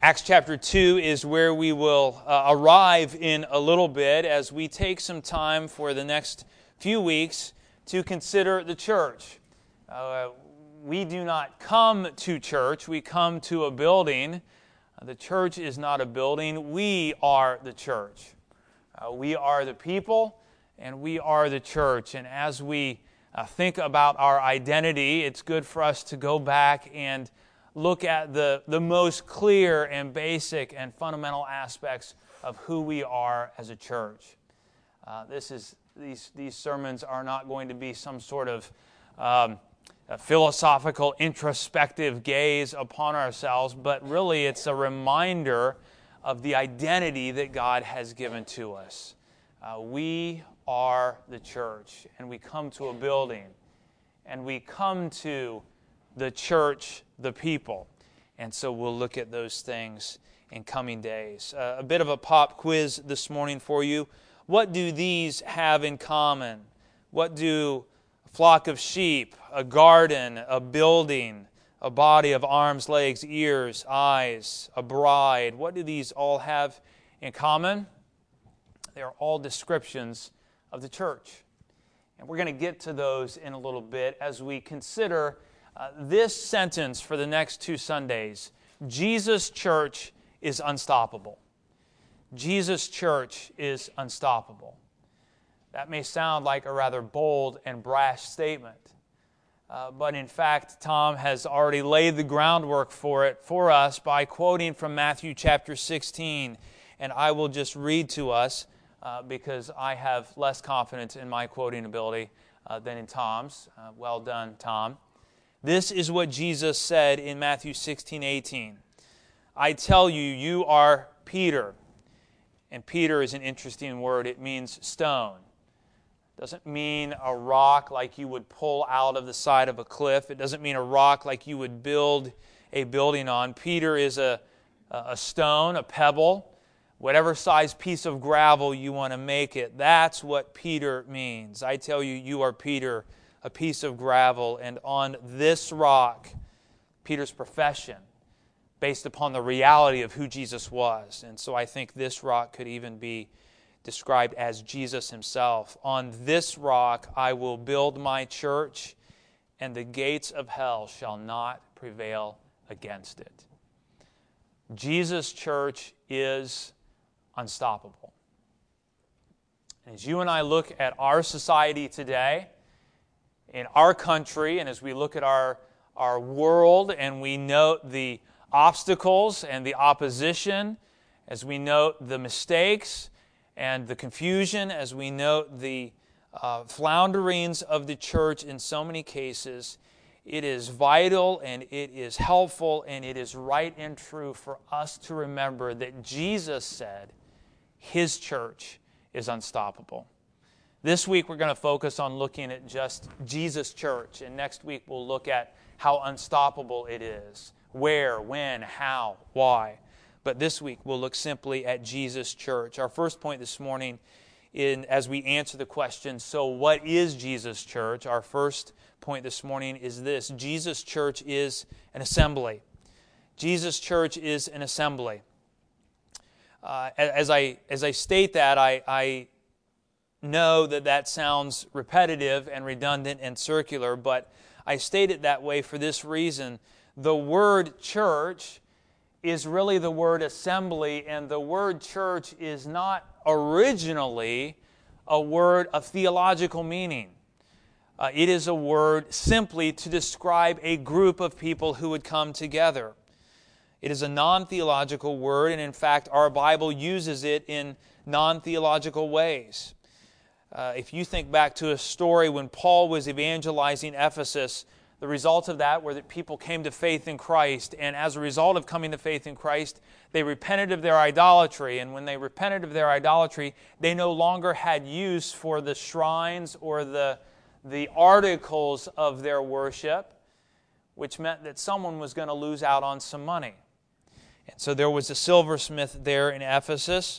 Acts chapter 2 is where we will arrive in a little bit as we take some time for the next few weeks to consider the church. We do not come to church, we come to a building. The church is not a building, we are the church. We are the people and we are the church. And as we think about our identity, it's good for us to go back and look at the most clear and basic and fundamental aspects of who we are as a church. These sermons are not going to be some sort of a philosophical, introspective gaze upon ourselves, but really it's a reminder of the identity that God has given to us. We are the church, and we come to a building, and we come to the church, the people. And so we'll look at those things in coming days. A bit of a pop quiz this morning for you. What do these have in common? What do a flock of sheep, a garden, a building, a body of arms, legs, ears, eyes, a bride, what do these all have in common? They are all descriptions of the church. And we're going to get to those in a little bit as we consider this sentence for the next 2 Sundays. Jesus' church is unstoppable. Jesus' church is unstoppable. That may sound like a rather bold and brash statement. But in fact, Tom has already laid the groundwork for it for us by quoting from Matthew chapter 16. And I will just read to us because I have less confidence in my quoting ability than in Tom's. Well done, Tom. This is what Jesus said in Matthew 16:18. I tell you, you are Peter. And Peter is an interesting word. It means stone. It doesn't mean a rock like you would pull out of the side of a cliff. It doesn't mean a rock like you would build a building on. Peter is a stone, a pebble, whatever size piece of gravel you want to make it. That's what Peter means. I tell you, you are Peter, a piece of gravel, and on this rock, Peter's profession, based upon the reality of who Jesus was. And so I think this rock could even be described as Jesus himself. On this rock I will build my church, and the gates of hell shall not prevail against it. Jesus' church is unstoppable. And as you and I look at our society today, in our country, and as we look at our world and we note the obstacles and the opposition, as we note the mistakes and the confusion, as we note the flounderings of the church in so many cases, it is vital and it is helpful and it is right and true for us to remember that Jesus said his church is unstoppable. This week we're going to focus on looking at just Jesus' church, and next week we'll look at how unstoppable it is. Where, when, how, why. But this week we'll look simply at Jesus' church. Our first point this morning, as we answer the question, so what is Jesus' church? Our first point this morning is this: Jesus' church is an assembly. Jesus' church is an assembly. As I state that, I know that sounds repetitive and redundant and circular, but I state it that way for this reason. The word church is really the word assembly, and the word church is not originally a word of theological meaning. It is a word simply to describe a group of people who would come together. It is a non-theological word, and in fact, our Bible uses it in non-theological ways. If you think back to a story when Paul was evangelizing Ephesus, the result of that were that people came to faith in Christ, and as a result of coming to faith in Christ, they repented of their idolatry, and when they repented of their idolatry, they no longer had use for the shrines or the articles of their worship, which meant that someone was going to lose out on some money. And so there was a silversmith there in Ephesus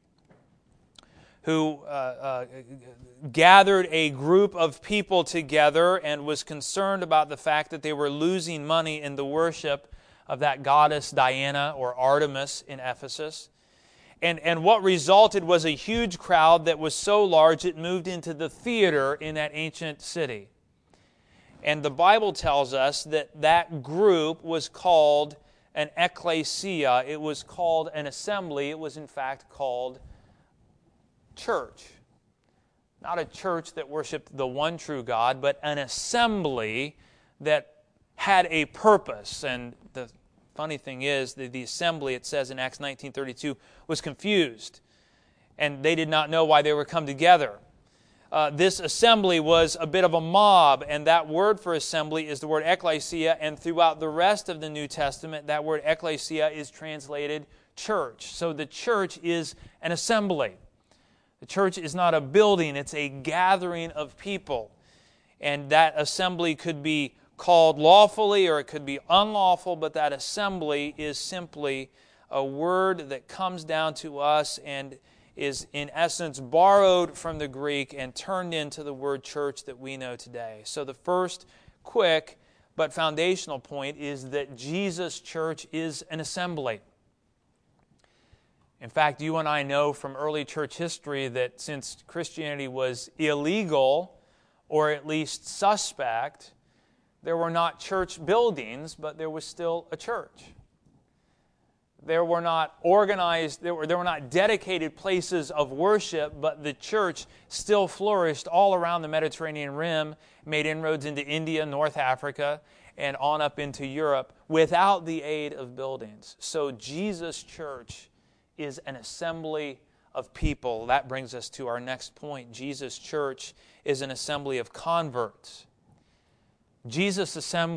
who gathered a group of people together and was concerned about the fact that they were losing money in the worship of that goddess Diana or Artemis in Ephesus. And what resulted was a huge crowd that was so large it moved into the theater in that ancient city. And the Bible tells us that that group was called an ecclesia. It was called an assembly. It was in fact called church. Not a church that worshiped the one true God, but an assembly that had a purpose. And the funny thing is that the assembly, it says in Acts 19:32, was confused. And they did not know why they were come together. This assembly was a bit of a mob, and that word for assembly is the word ecclesia, and throughout the rest of the New Testament, that word ecclesia is translated church. So the church is an assembly. The church is not a building, it's a gathering of people. And that assembly could be called lawfully or it could be unlawful, but that assembly is simply a word that comes down to us and is in essence borrowed from the Greek and turned into the word church that we know today. So the first quick but foundational point is that Jesus' church is an assembly. In fact, you and I know from early church history that since Christianity was illegal, or at least suspect, there were not church buildings, but there was still a church. There were not organized, there were not dedicated places of worship, but the church still flourished all around the Mediterranean Rim, made inroads into India, North Africa, and on up into Europe without the aid of buildings. So Jesus' church is an assembly of people. That brings us to our next point. Jesus' church is an assembly of converts. Jesus'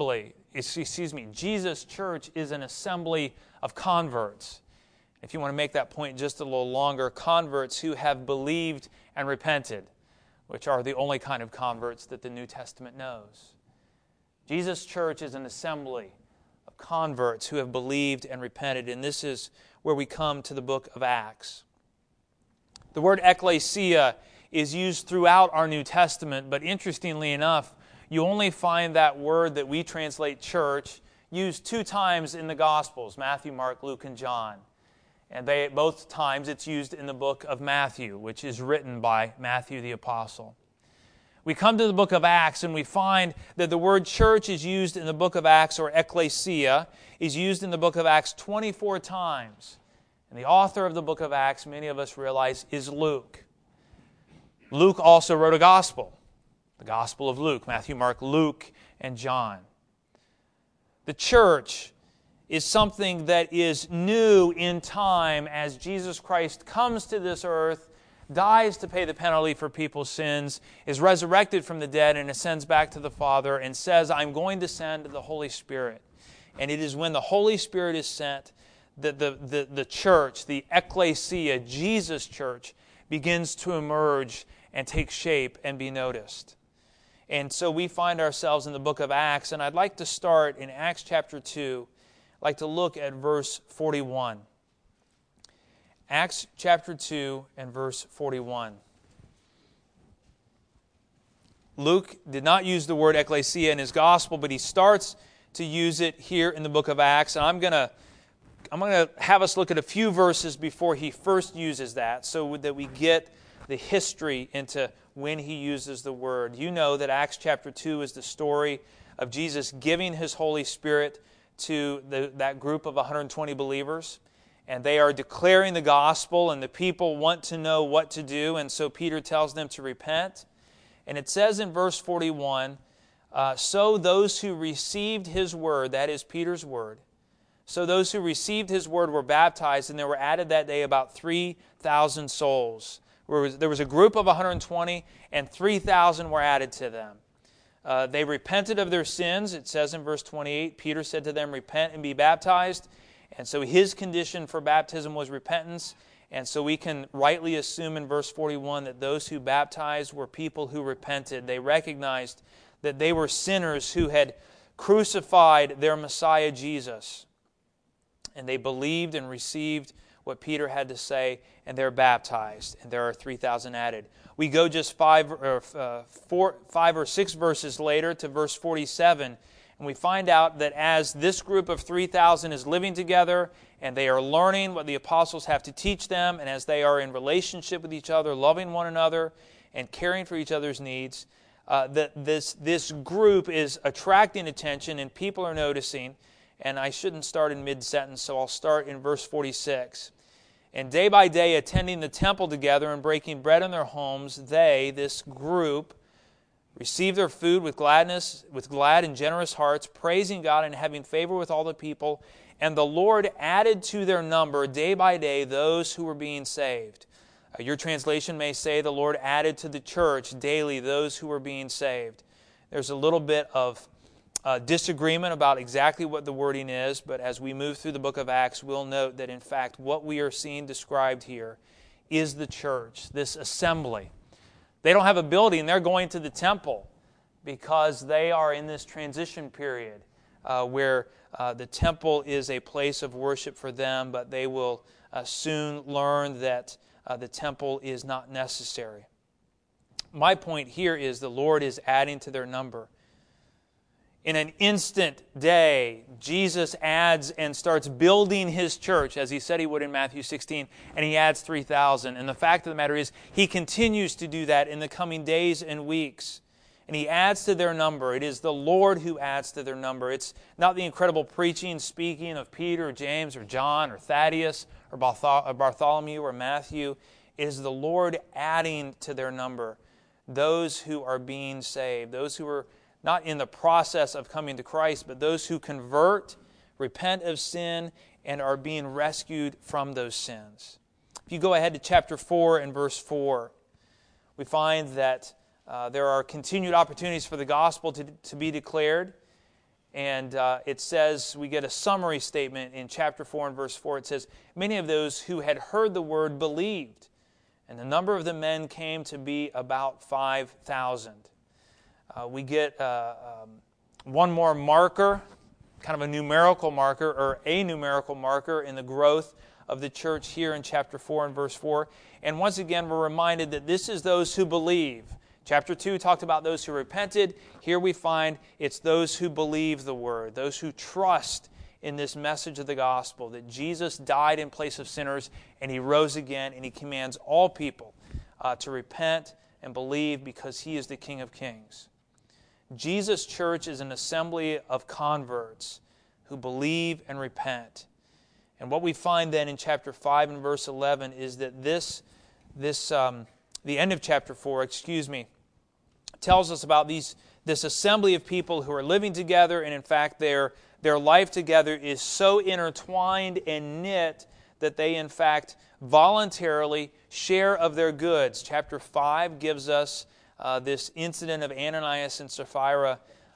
church is an assembly of converts. If you want to make that point just a little longer, converts who have believed and repented, which are the only kind of converts that the New Testament knows. Jesus' church is an assembly of converts who have believed and repented, and this is where we come to the book of Acts. The word ecclesia is used throughout our New Testament, but interestingly enough, you only find that word that we translate church used 2 times in the Gospels, Matthew, Mark, Luke, and John. And both times it's used in the book of Matthew, which is written by Matthew the Apostle. We come to the book of Acts and we find that the word church is used in the book of Acts, or ecclesia, is used in the book of Acts 24 times. And the author of the book of Acts, many of us realize, is Luke. Luke also wrote a gospel, the Gospel of Luke, Matthew, Mark, Luke, and John. The church is something that is new in time as Jesus Christ comes to this earth, dies to pay the penalty for people's sins, is resurrected from the dead and ascends back to the Father and says, I'm going to send the Holy Spirit. And it is when the Holy Spirit is sent that the church, the ecclesia, Jesus' church, begins to emerge and take shape and be noticed. And so we find ourselves in the book of Acts, and I'd like to start in Acts chapter 2. I'd like to look at verse 41. Acts chapter 2 and verse 41. Luke did not use the word ecclesia in his gospel, but he starts to use it here in the book of Acts. And I'm going to have us look at a few verses before he first uses that, so that we get the history into when he uses the word. You know that Acts chapter 2 is the story of Jesus giving his Holy Spirit to that group of 120 believers. And they are declaring the gospel, and the people want to know what to do. And so Peter tells them to repent. And it says in verse 41, so those who received his word, that is Peter's word, so those who received his word were baptized, and there were added that day about 3,000 souls. There was a group of 120, and 3,000 were added to them. They repented of their sins. It says in verse 28, Peter said to them, repent and be baptized. And so his condition for baptism was repentance. And so we can rightly assume in verse 41 that those who baptized were people who repented. They recognized that they were sinners who had crucified their Messiah Jesus. And they believed and received what Peter had to say, and they're baptized, and there are 3,000 added. We go just 5 or 6 verses later to verse 47, And we find out that as this group of 3,000 is living together and they are learning what the apostles have to teach them, and as they are in relationship with each other, loving one another and caring for each other's needs, that this group is attracting attention and people are noticing. And I shouldn't start in mid-sentence, so I'll start in verse 46. And day by day, attending the temple together and breaking bread in their homes, they, this group, received their food with gladness, with glad and generous hearts, praising God and having favor with all the people. And the Lord added to their number day by day those who were being saved. Your translation may say the Lord added to the church daily those who were being saved. There's a little bit of disagreement about exactly what the wording is, but as we move through the book of Acts, we'll note that in fact what we are seeing described here is the church, this assembly. They don't have a building, they're going to the temple because they are in this transition period where the temple is a place of worship for them, but they will soon learn that the temple is not necessary. My point here is the Lord is adding to their number. In an instant day, Jesus adds and starts building His church, as He said He would in Matthew 16, and He adds 3,000. And the fact of the matter is, He continues to do that in the coming days and weeks. And He adds to their number. It is the Lord who adds to their number. It's not the incredible preaching, speaking of Peter, or James, or John, or Thaddeus, or Bartholomew, or Matthew. It is the Lord adding to their number those who are being saved, those who are not in the process of coming to Christ, but those who convert, repent of sin, and are being rescued from those sins. If you go ahead to chapter 4 and verse 4, we find that there are continued opportunities for the gospel to be declared. And it says, we get a summary statement in chapter 4 and verse 4. It says, many of those who had heard the word believed, and the number of the men came to be about 5,000. We get one more marker, kind of a numerical marker, or a numerical marker in the growth of the church here in chapter 4 and verse 4. And once again, we're reminded that this is those who believe. Chapter 2 talked about those who repented. Here we find it's those who believe the word, those who trust in this message of the gospel, that Jesus died in place of sinners and He rose again, and He commands all people to repent and believe because He is the King of Kings. Jesus' church is an assembly of converts who believe and repent. And what we find then in chapter 5 and verse 11 is that the end of chapter 4, tells us about this assembly of people who are living together, and in fact their life together is so intertwined and knit that they in fact voluntarily share of their goods. Chapter 5 gives us this incident of Ananias and Sapphira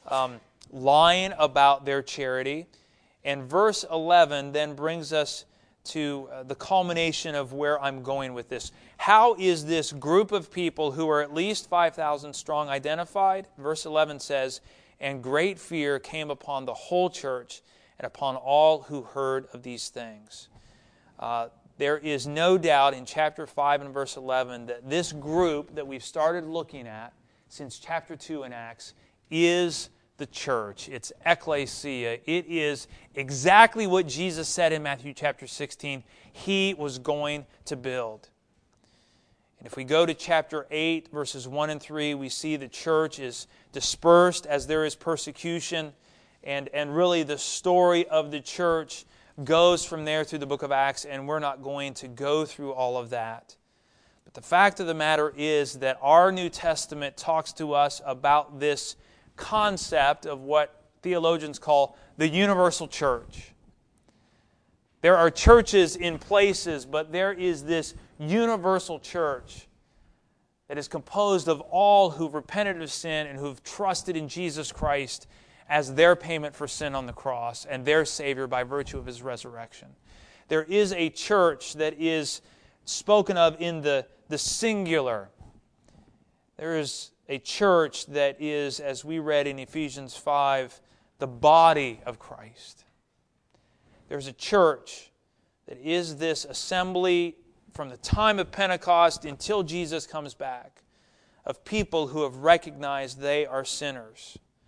lying about their charity. And verse 11 then brings us to the culmination of where I'm going with this. How is this group of people who are at least 5,000 strong identified? Verse 11 says, and great fear came upon the whole church and upon all who heard of these things. There is no doubt in chapter 5 and verse 11 that this group that we've started looking at since chapter 2 in Acts is the church. It's ecclesia. It is exactly what Jesus said in Matthew chapter 16 He was going to build. And if we go to chapter 8, verses 1 and 3, we see the church is dispersed as there is persecution. And really the story of the church goes from there through the book of Acts, and we're not going to go through all of that. But the fact of the matter is that our New Testament talks to us about this concept of what theologians call the universal church. There are churches in places, but there is this universal church that is composed of all who've repented of sin and who've trusted in Jesus Christ as their payment for sin on the cross and their Savior by virtue of His resurrection. There is a church that is spoken of in the singular. There is a church that is, as we read in Ephesians 5, the body of Christ. There's a church that is this assembly from the time of Pentecost until Jesus comes back of people who have recognized they are sinners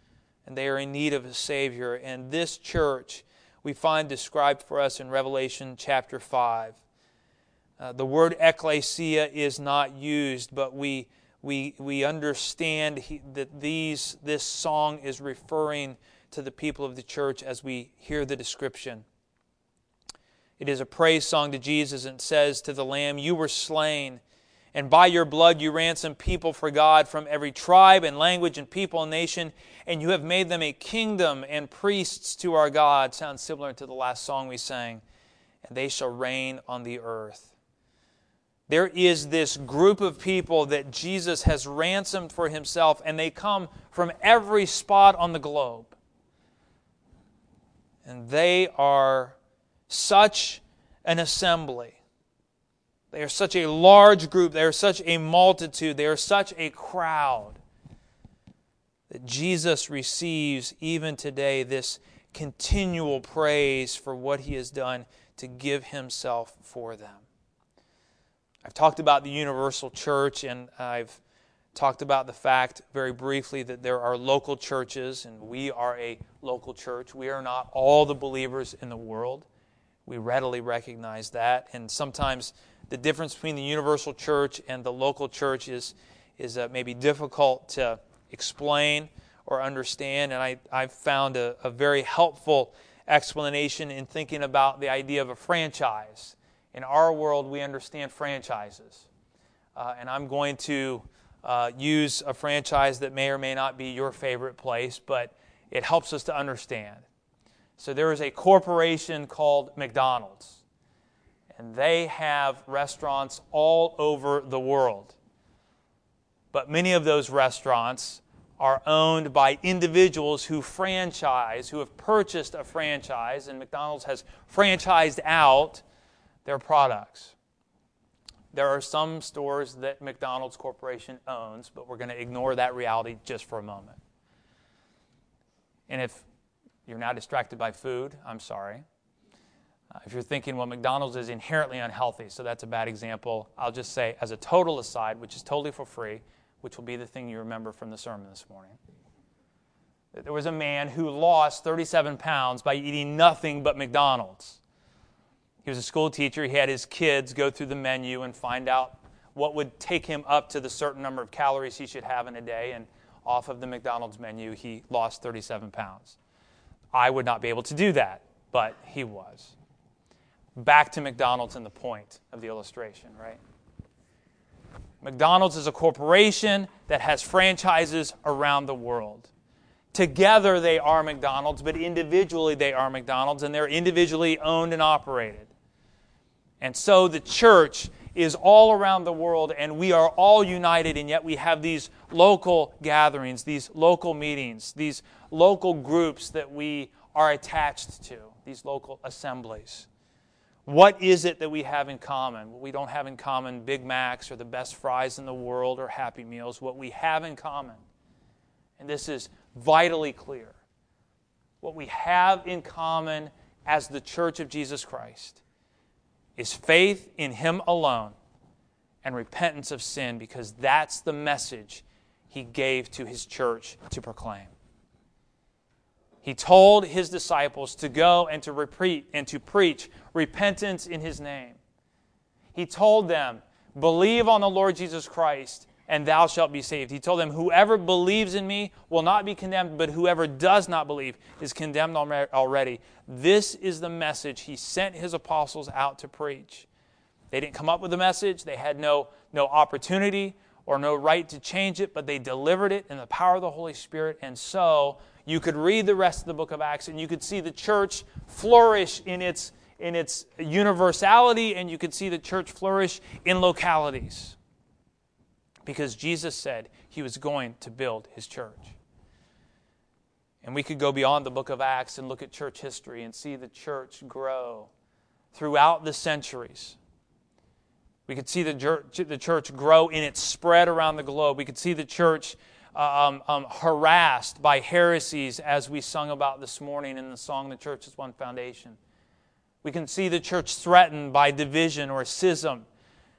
and they are in need of a Savior. And this church we find described for us in Revelation chapter 5. The word ecclesia is not used, but we understand that this song is referring to the people of the church as we hear the description. It is a praise song to Jesus, and it says to the Lamb, "You were slain, and by your blood you ransomed people for God from every tribe and language and people and nation, and you have made them a kingdom and priests to our God." Sounds similar to the last song we sang. "And they shall reign on the earth." There is this group of people that Jesus has ransomed for Himself, and they come from every spot on the globe. And they are such an assembly. They are such a large group. They are such a multitude. They are such a crowd that Jesus receives even today this continual praise for what He has done to give Himself for them. I've talked about the universal church, and I've talked about the fact very briefly that there are local churches, and we are a local church. We are not all the believers in the world. We readily recognize that, and sometimes the difference between the universal church and the local church is maybe difficult to explain or understand, and I've found a very helpful explanation in thinking about the idea of a franchise. In our world, we understand franchises, and I'm going to use a franchise that may or may not be your favorite place, but it helps us to understand. So there is a corporation called McDonald's, and they have restaurants all over the world. But many of those restaurants are owned by individuals who have purchased a franchise, and McDonald's has franchised out their products. There are some stores that McDonald's Corporation owns, but we're going to ignore that reality just for a moment. And if you're now distracted by food, I'm sorry. If you're thinking, well, McDonald's is inherently unhealthy, so that's a bad example, I'll just say, as a total aside, which is totally for free, which will be the thing you remember from the sermon this morning, that there was a man who lost 37 pounds by eating nothing but McDonald's. He was a school teacher. He had his kids go through the menu and find out what would take him up to the certain number of calories he should have in a day, and off of the McDonald's menu, he lost 37 pounds. I would not be able to do that, but he was. Back to McDonald's and the point of the illustration, right? McDonald's is a corporation that has franchises around the world. Together they are McDonald's, but individually they are McDonald's, and they're individually owned and operated. And so the church is all around the world, and we are all united, and yet we have these local gatherings, these local meetings, these local groups that we are attached to, these local assemblies. What is it that we have in common? Well, we don't have in common Big Macs or the best fries in the world or Happy Meals. What we have in common, and this is vitally clear, what we have in common as the Church of Jesus Christ is faith in Him alone and repentance of sin, because that's the message He gave to His church to proclaim. He told His disciples to go and to repeat and to preach repentance in His name. He told them, believe on the Lord Jesus Christ, and thou shalt be saved. He told them, whoever believes in me will not be condemned, but whoever does not believe is condemned already. This is the message He sent His apostles out to preach. They didn't come up with the message. They had no opportunity or no right to change it, but they delivered it in the power of the Holy Spirit. And so you could read the rest of the book of Acts, and you could see the church flourish in its universality, and you could see the church flourish in localities. Because Jesus said He was going to build His church. And we could go beyond the book of Acts and look at church history and see the church grow throughout the centuries. We could see the church grow in its spread around the globe. We could see the church harassed by heresies, as we sung about this morning in the song, The Church is One Foundation. We can see the church threatened by division or schism,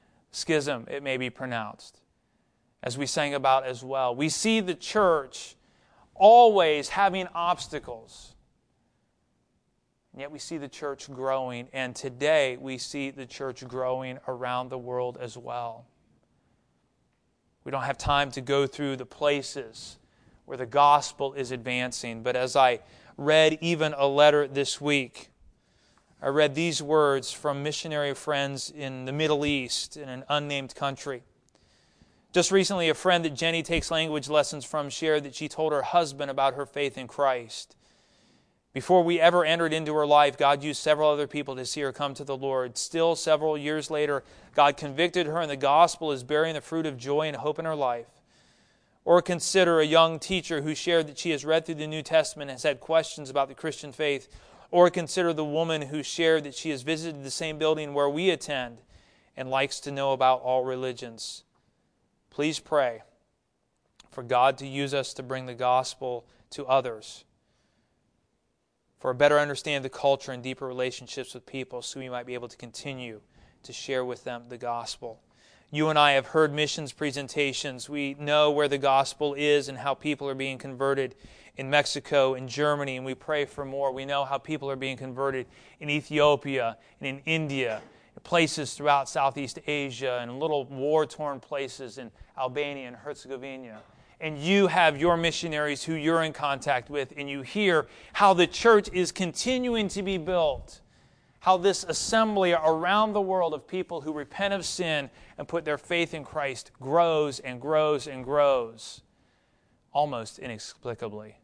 it may be pronounced, as we sang about as well. We see the church always having obstacles. And yet we see the church growing, and today we see the church growing around the world as well. We don't have time to go through the places where the gospel is advancing, but as I read even a letter this week, I read these words from missionary friends in the Middle East in an unnamed country. Just recently, a friend that Jenny takes language lessons from shared that she told her husband about her faith in Christ. Before we ever entered into her life, God used several other people to see her come to the Lord. Still, several years later, God convicted her, and the gospel is bearing the fruit of joy and hope in her life. Or consider a young teacher who shared that she has read through the New Testament and has had questions about the Christian faith. Or consider the woman who shared that she has visited the same building where we attend and likes to know about all religions. Please pray for God to use us to bring the gospel to others, for a better understanding of the culture and deeper relationships with people, so we might be able to continue to share with them the gospel. You and I have heard missions presentations. We know where the gospel is and how people are being converted in Mexico and Germany, and we pray for more. We know how people are being converted in Ethiopia and in India, places throughout Southeast Asia, and little war-torn places in Albania and Herzegovina. And you have your missionaries who you're in contact with, and you hear how the church is continuing to be built, how this assembly around the world of people who repent of sin and put their faith in Christ grows and grows and grows, almost inexplicably,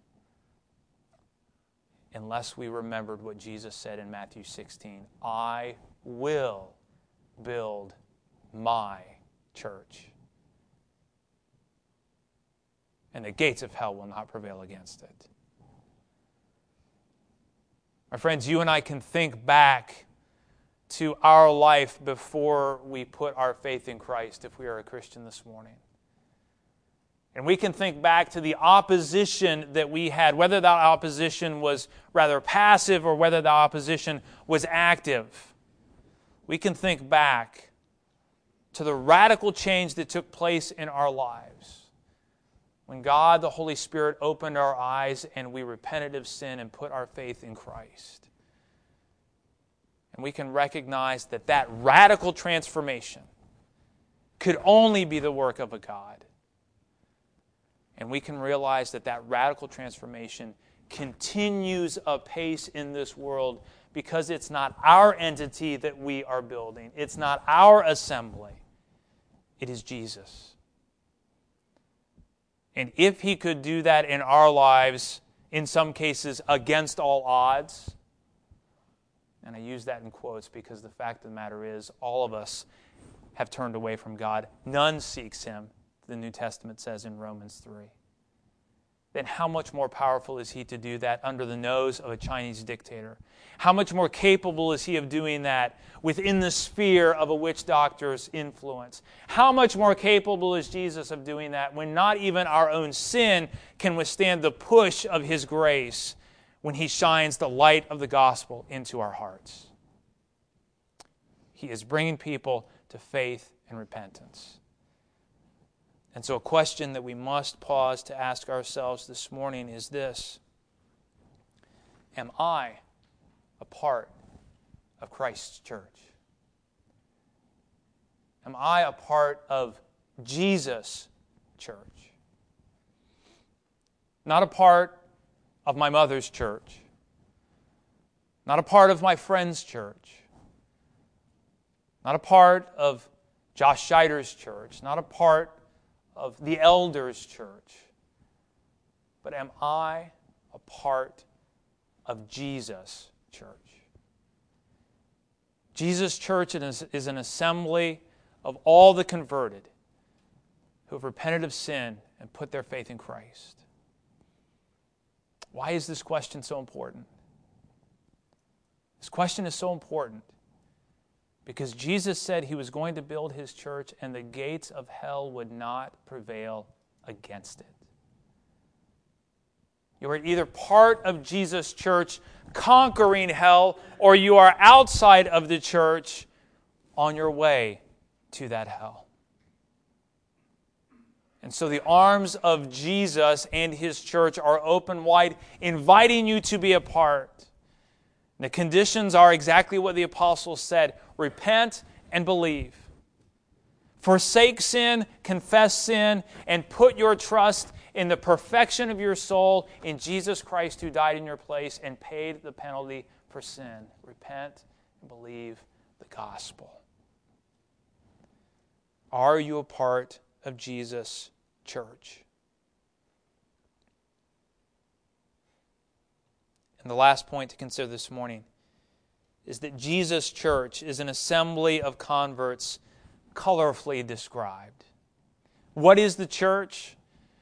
unless we remembered what Jesus said in Matthew 16, I will build my church, and the gates of hell will not prevail against it. My friends, you and I can think back to our life before we put our faith in Christ if we are a Christian this morning. And we can think back to the opposition that we had, whether that opposition was rather passive or whether the opposition was active. We can think back to the radical change that took place in our lives when God, the Holy Spirit, opened our eyes and we repented of sin and put our faith in Christ. And we can recognize that that radical transformation could only be the work of a God. And we can realize that that radical transformation continues apace in this world because it's not our entity that we are building. It's not our assembly. It is Jesus. And if He could do that in our lives, in some cases against all odds, and I use that in quotes because the fact of the matter is all of us have turned away from God. None seeks Him, the New Testament says in Romans 3. Then how much more powerful is He to do that under the nose of a Chinese dictator? How much more capable is He of doing that within the sphere of a witch doctor's influence? How much more capable is Jesus of doing that when not even our own sin can withstand the push of His grace when He shines the light of the gospel into our hearts? He is bringing people to faith and repentance. And so a question that we must pause to ask ourselves this morning is this: am I a part of Christ's church? Am I a part of Jesus' church? Not a part of my mother's church. Not a part of my friend's church. Not a part of Josh Scheider's church. Not a part of the elders' church. But am I a part of Jesus' church? Jesus' church is an assembly of all the converted who have repented of sin and put their faith in Christ. Why is this question so important? This question is so important because Jesus said He was going to build His church and the gates of hell would not prevail against it. You are either part of Jesus' church conquering hell, or you are outside of the church on your way to that hell. And so the arms of Jesus and His church are open wide, inviting you to be a part. The conditions are exactly what the apostles said. Repent and believe. Forsake sin, confess sin, and put your trust in the perfection of your soul in Jesus Christ, who died in your place and paid the penalty for sin. Repent and believe the gospel. Are you a part of Jesus' church? And the last point to consider this morning is that Jesus' church is an assembly of converts colorfully described. What is the church?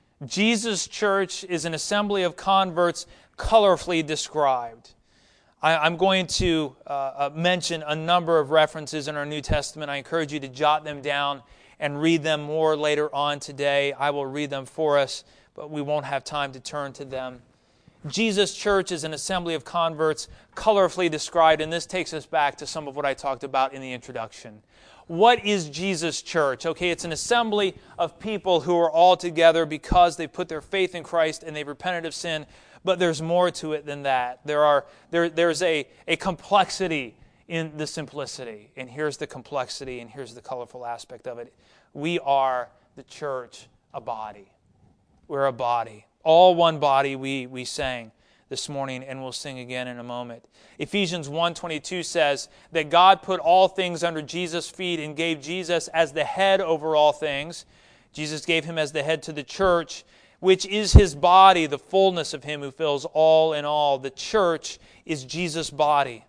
Jesus' church is an assembly of converts colorfully described. I'm going to mention a number of references in our New Testament. I encourage you to jot them down and read them more later on today. I will read them for us, but we won't have time to turn to them. Jesus' church is an assembly of converts colorfully described, and this takes us back to some of what I talked about in the introduction. What is Jesus' church? Okay, it's an assembly of people who are all together because they put their faith in Christ and they've repented of sin, but there's more to it than that. There's a complexity in the simplicity, and here's the complexity, and here's the colorful aspect of it. We are the church, a body. We're a body. All one body, we sang this morning, and we'll sing again in a moment. Ephesians 1:22 says that God put all things under Jesus' feet and gave Jesus as the head over all things. Jesus gave Him as the head to the church, which is His body, the fullness of Him who fills all in all. The church is Jesus' body.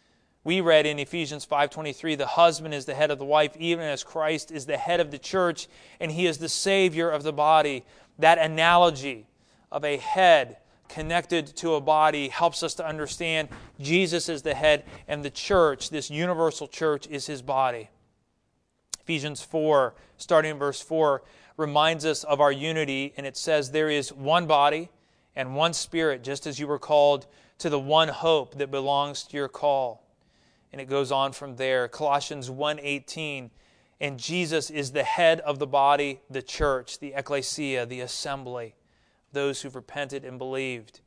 We read in Ephesians 5:23, the husband is the head of the wife, even as Christ is the head of the church, and He is the Savior of the body. That analogy of a head connected to a body helps us to understand Jesus is the head, and the church, this universal church, is His body. Ephesians 4, starting in verse 4, reminds us of our unity, and it says, there is one body and one Spirit, just as you were called to the one hope that belongs to your call. And it goes on from there. Colossians 1:18, and Jesus is the head of the body, the church, the ecclesia, the assembly, those who've repented and believed.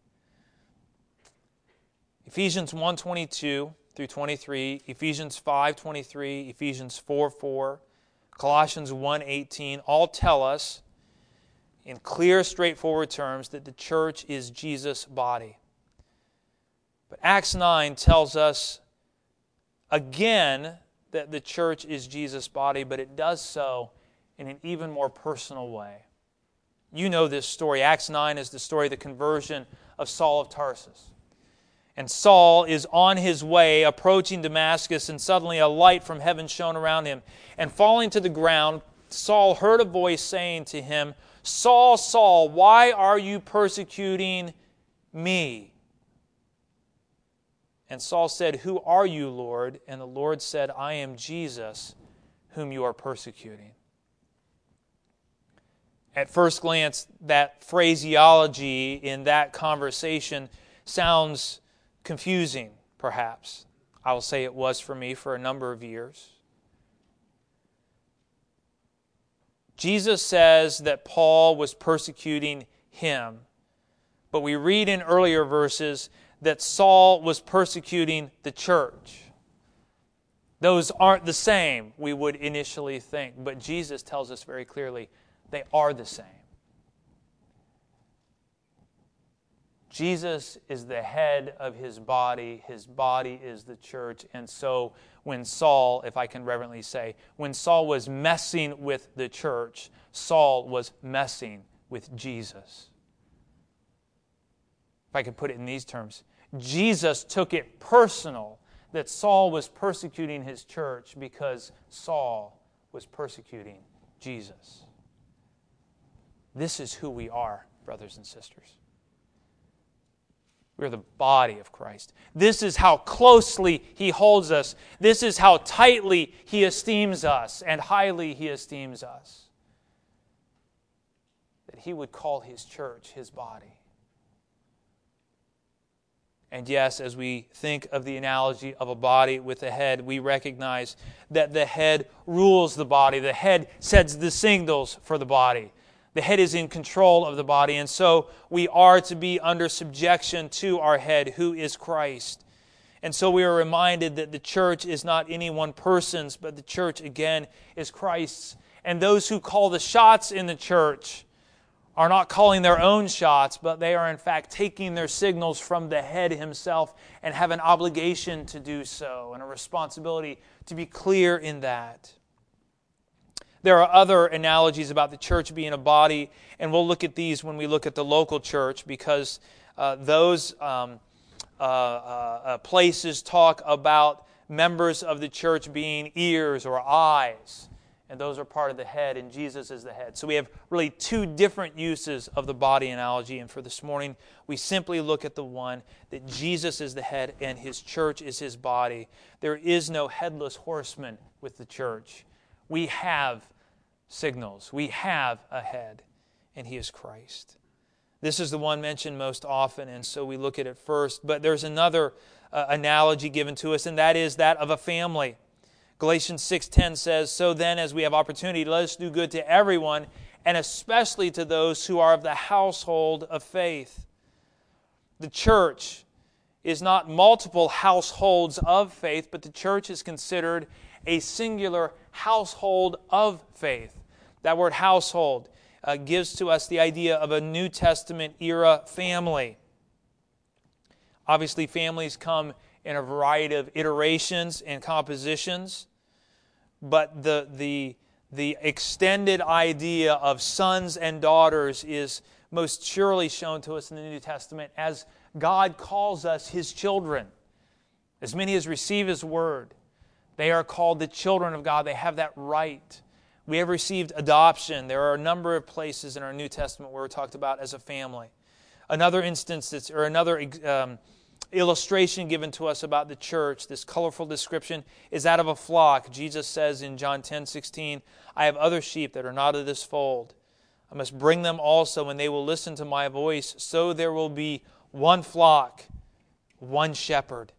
Ephesians 1:22 through 23, Ephesians 5:23, Ephesians 4:4, Colossians 1:18 all tell us in clear, straightforward terms that the church is Jesus' body. But Acts 9 tells us again that the church is Jesus' body, but it does so in an even more personal way. You know this story. Acts 9 is the story of the conversion of Saul of Tarsus. And Saul is on his way, approaching Damascus, and suddenly a light from heaven shone around him. And falling to the ground, Saul heard a voice saying to him, Saul, Saul, why are you persecuting me? And Saul said, who are you, Lord? And the Lord said, I am Jesus, whom you are persecuting. At first glance, that phraseology in that conversation sounds confusing, perhaps. I will say it was for me for a number of years. Jesus says that Paul was persecuting him, but we read in earlier verses that Saul was persecuting the church. Those aren't the same, we would initially think, but Jesus tells us very clearly they are the same. Jesus is the head of His body is the church, and so when Saul, if I can reverently say, when Saul was messing with the church, Saul was messing with Jesus. If I could put it in these terms, Jesus took it personal that Saul was persecuting his church because Saul was persecuting Jesus. This is who we are, brothers and sisters. We're the body of Christ. This is how closely He holds us. This is how tightly He esteems us and highly He esteems us. That He would call His church His body. And yes, as we think of the analogy of a body with a head, we recognize that the head rules the body. The head sets the signals for the body. The head is in control of the body, and so we are to be under subjection to our head, who is Christ. And so we are reminded that the church is not any one person's, but the church, again, is Christ's. And those who call the shots in the church are not calling their own shots, but they are in fact taking their signals from the head himself and have an obligation to do so and a responsibility to be clear in that. There are other analogies about the church being a body, and we'll look at these when we look at the local church, because those places talk about members of the church being ears or eyes, and those are part of the head, and Jesus is the head. So we have really two different uses of the body analogy, and for this morning, we simply look at the one that Jesus is the head and His church is His body. There is no headless horseman with the church. We have signals. We have a head, and He is Christ. This is the one mentioned most often, and so we look at it first. But there's another analogy given to us, and that is that of a family. Galatians 6:10 says, "So then, as we have opportunity, let us do good to everyone, and especially to those who are of the household of faith." The church is not multiple households of faith, but the church is considered a singular household of faith. That word household gives to us the idea of a New Testament era family. Obviously, families come in a variety of iterations and compositions, but the extended idea of sons and daughters is most surely shown to us in the New Testament as God calls us His children. As many as receive His word, they are called the children of God. They have that right. We have received adoption. There are a number of places in our New Testament where we're talked about as a family. Another instance, or another illustration given to us about the church, this colorful description, is that of a flock. Jesus says in John 10:16, "I have other sheep that are not of this fold. I must bring them also, and they will listen to my voice. So there will be one flock, one shepherd."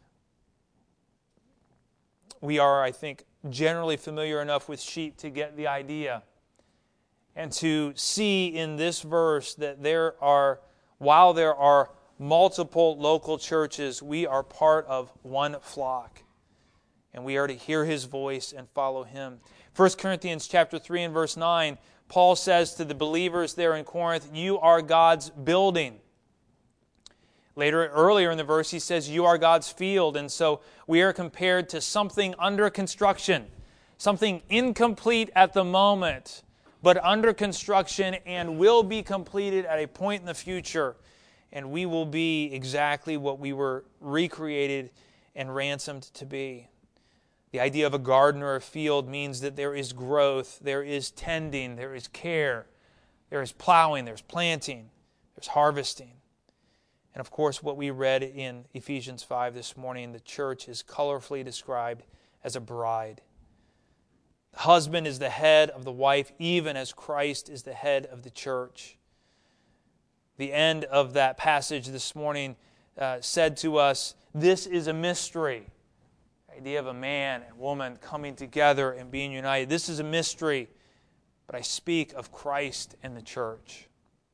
We are, I think, generally familiar enough with sheep to get the idea and to see in this verse that while there are multiple local churches, we are part of one flock, and we are to hear His voice and follow Him. 1 Corinthians chapter 3 and verse 9, Paul says to the believers there in Corinth, "You are God's building." Earlier in the verse, he says, "You are God's field." And so we are compared to something under construction, something incomplete at the moment, but under construction and will be completed at a point in the future. And we will be exactly what we were recreated and ransomed to be. The idea of a garden or a field means that there is growth, there is tending, there is care, there is plowing, there's planting, there's harvesting. And of course, what we read in Ephesians 5 this morning, the church is colorfully described as a bride. The husband is the head of the wife, even as Christ is the head of the church. The end of that passage this morning said to us, this is a mystery. The idea of a man and woman coming together and being united. This is a mystery, but I speak of Christ and the church.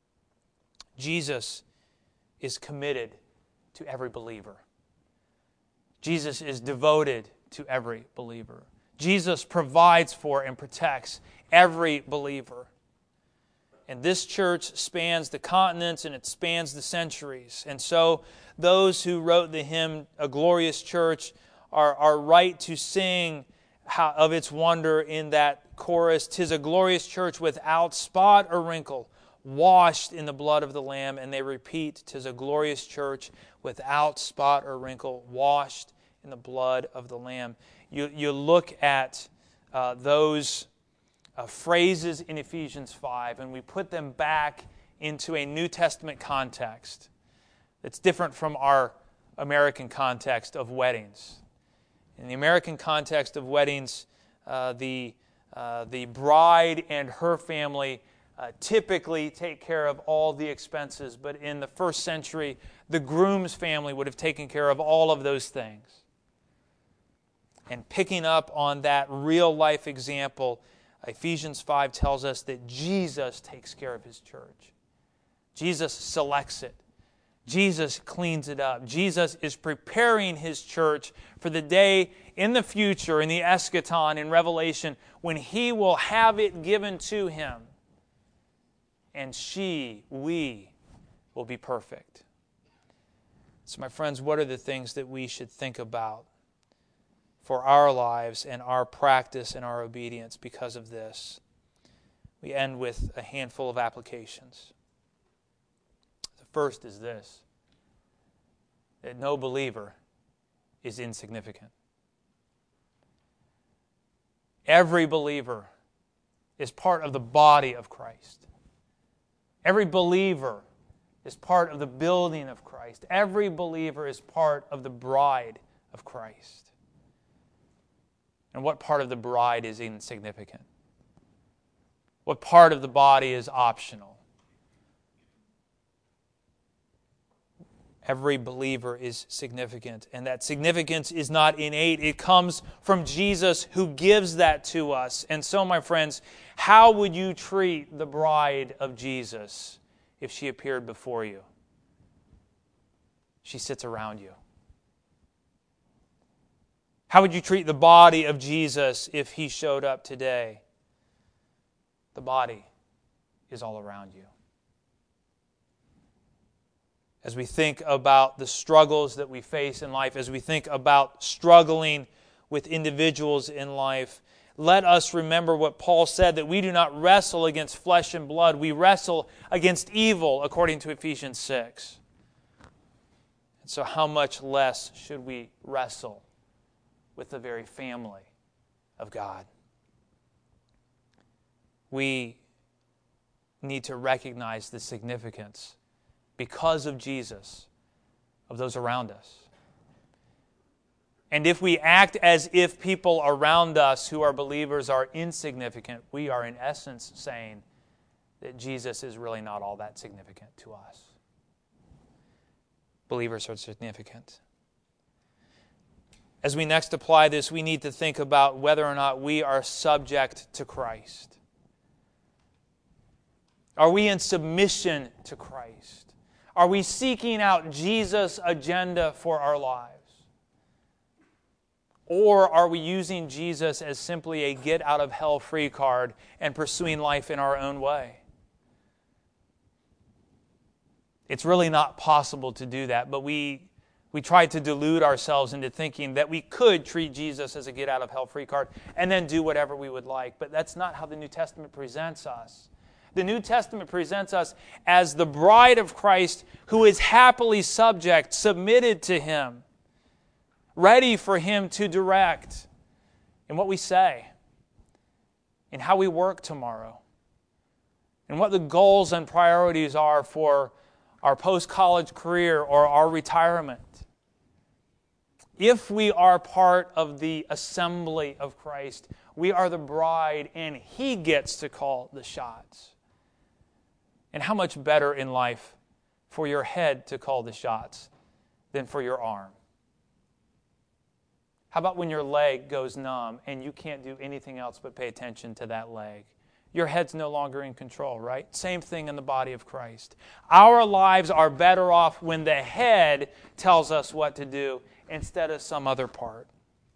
Jesus is committed to every believer. Jesus is devoted to every believer. Jesus provides for and protects every believer. And this church spans the continents and it spans the centuries. And so those who wrote the hymn, "A Glorious Church," are right to sing of its wonder in that chorus, "'Tis a glorious church without spot or wrinkle, washed in the blood of the Lamb." And they repeat, "'Tis a glorious church without spot or wrinkle, washed in the blood of the Lamb." You look at those phrases in Ephesians 5, and we put them back into a New Testament context that's different from our American context of weddings. In the American context of weddings, the bride and her family typically take care of all the expenses, but in the first century, the groom's family would have taken care of all of those things. And picking up on that real-life example, Ephesians 5 tells us that Jesus takes care of His church. Jesus selects it. Jesus cleans it up. Jesus is preparing His church for the day in the future, in the eschaton, in Revelation, when He will have it given to Him. And we will be perfect. So, my friends, what are the things that we should think about for our lives and our practice and our obedience because of this? We end with a handful of applications. The first is this, that no believer is insignificant. Every believer is part of the body of Christ. Every believer is part of the building of Christ. Every believer is part of the bride of Christ. And what part of the bride is insignificant? What part of the body is optional? Every believer is significant, and that significance is not innate. It comes from Jesus who gives that to us. And so, my friends, how would you treat the bride of Jesus if she appeared before you? She sits around you. How would you treat the body of Jesus if He showed up today? The body is all around you. As we think about the struggles that we face in life, as we think about struggling with individuals in life, let us remember what Paul said, that we do not wrestle against flesh and blood. We wrestle against evil, according to Ephesians 6. And so how much less should we wrestle with the very family of God? We need to recognize the significance, because of Jesus, of those around us. And if we act as if people around us who are believers are insignificant, we are in essence saying that Jesus is really not all that significant to us. Believers are significant. As we next apply this, we need to think about whether or not we are subject to Christ. Are we in submission to Christ? Are we seeking out Jesus' agenda for our lives? Or are we using Jesus as simply a get-out-of-hell-free card and pursuing life in our own way? It's really not possible to do that, but we try to delude ourselves into thinking that we could treat Jesus as a get-out-of-hell-free card and then do whatever we would like. But that's not how the New Testament presents us. The New Testament presents us as the bride of Christ who is happily submitted to Him, ready for Him to direct in what we say, in how we work tomorrow, and what the goals and priorities are for our post-college career or our retirement. If we are part of the assembly of Christ, we are the bride and He gets to call the shots. And how much better in life for your head to call the shots than for your arm? How about when your leg goes numb and you can't do anything else but pay attention to that leg? Your head's no longer in control, right? Same thing in the body of Christ. Our lives are better off when the head tells us what to do instead of some other part.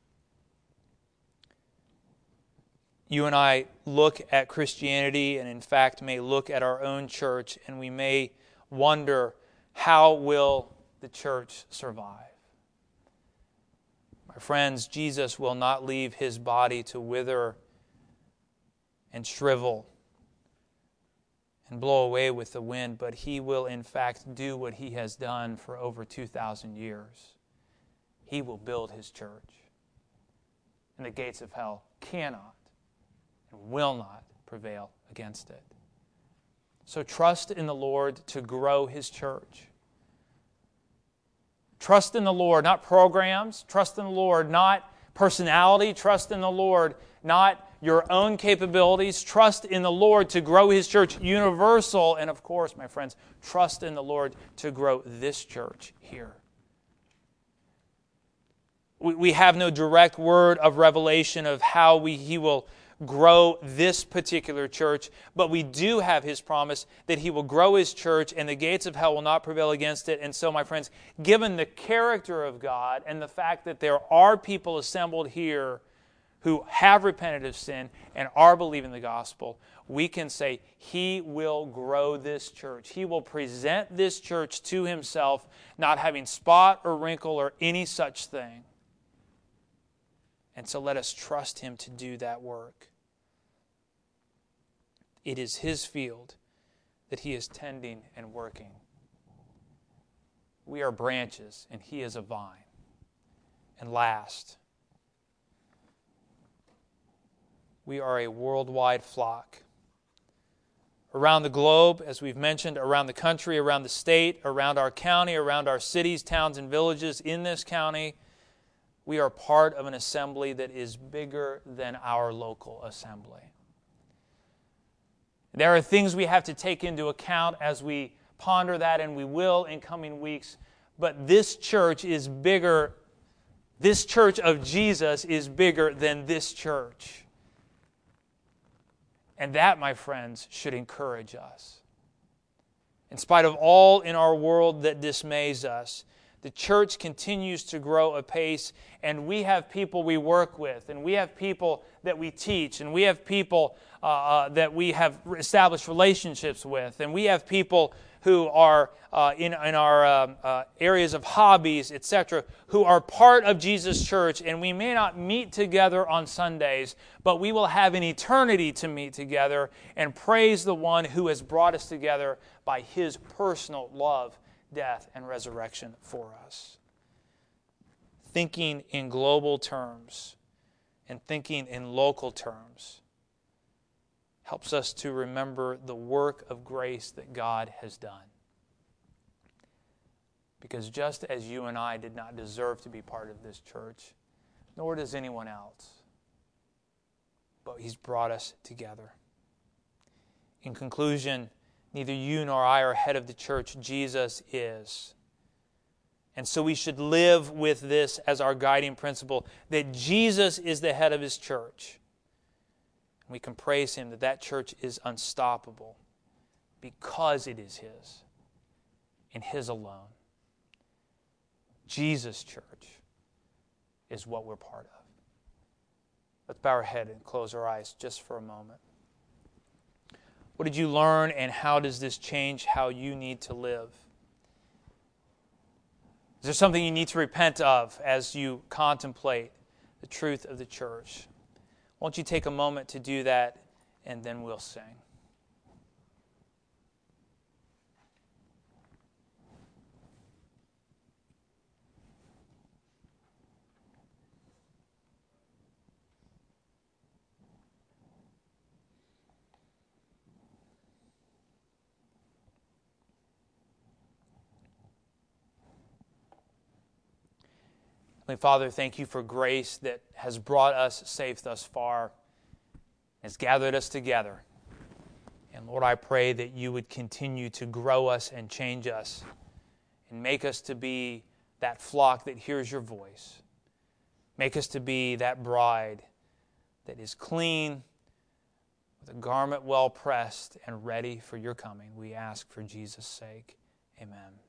You and I look at Christianity and in fact may look at our own church and we may wonder, how will the church survive? My friends, Jesus will not leave His body to wither and shrivel and blow away with the wind, but He will in fact do what He has done for over 2,000 years. He will build His church. And the gates of hell cannot and will not prevail against it. So trust in the Lord to grow His church. Trust in the Lord, not programs. Trust in the Lord, not personality. Trust in the Lord, not your own capabilities. Trust in the Lord to grow His church universal. And of course, my friends, trust in the Lord to grow this church here. We have no direct word of revelation of how He will grow this particular church, but we do have His promise that He will grow His church and the gates of hell will not prevail against it. And so, my friends, given the character of God and the fact that there are people assembled here who have repented of sin and are believing the gospel, we can say He will grow this church. He will present this church to Himself, not having spot or wrinkle or any such thing. And so let us trust Him to do that work. It is His field that He is tending and working. We are branches and He is a vine. And last, we are a worldwide flock. Around the globe, as we've mentioned, around the country, around the state, around our county, around our cities, towns, and villages in this county, we are part of an assembly that is bigger than our local assembly. There are things we have to take into account as we ponder that, and we will in coming weeks. But this church is bigger. This church of Jesus is bigger than this church. And that, my friends, should encourage us. In spite of all in our world that dismays us, the church continues to grow apace, and we have people we work with, and we have people that we teach, and we have people that we have established relationships with, and we have people who are in our areas of hobbies, etc., who are part of Jesus' church, and we may not meet together on Sundays, but we will have an eternity to meet together and praise the one who has brought us together by His personal love, death, and resurrection for us. Thinking in global terms and thinking in local terms helps us to remember the work of grace that God has done. Because just as you and I did not deserve to be part of this church, nor does anyone else, but He's brought us together. In conclusion, neither you nor I are head of the church. Jesus is. And so we should live with this as our guiding principle, that Jesus is the head of His church. We can praise Him that that church is unstoppable because it is His and His alone. Jesus' church is what we're part of. Let's bow our head and close our eyes just for a moment. What did you learn, and how does this change how you need to live? Is there something you need to repent of as you contemplate the truth of the church? Won't you take a moment to do that, and then we'll sing. Heavenly Father, thank You for grace that has brought us safe thus far, has gathered us together. And Lord, I pray that You would continue to grow us and change us and make us to be that flock that hears Your voice. Make us to be that bride that is clean, with a garment well pressed and ready for Your coming. We ask for Jesus' sake. Amen.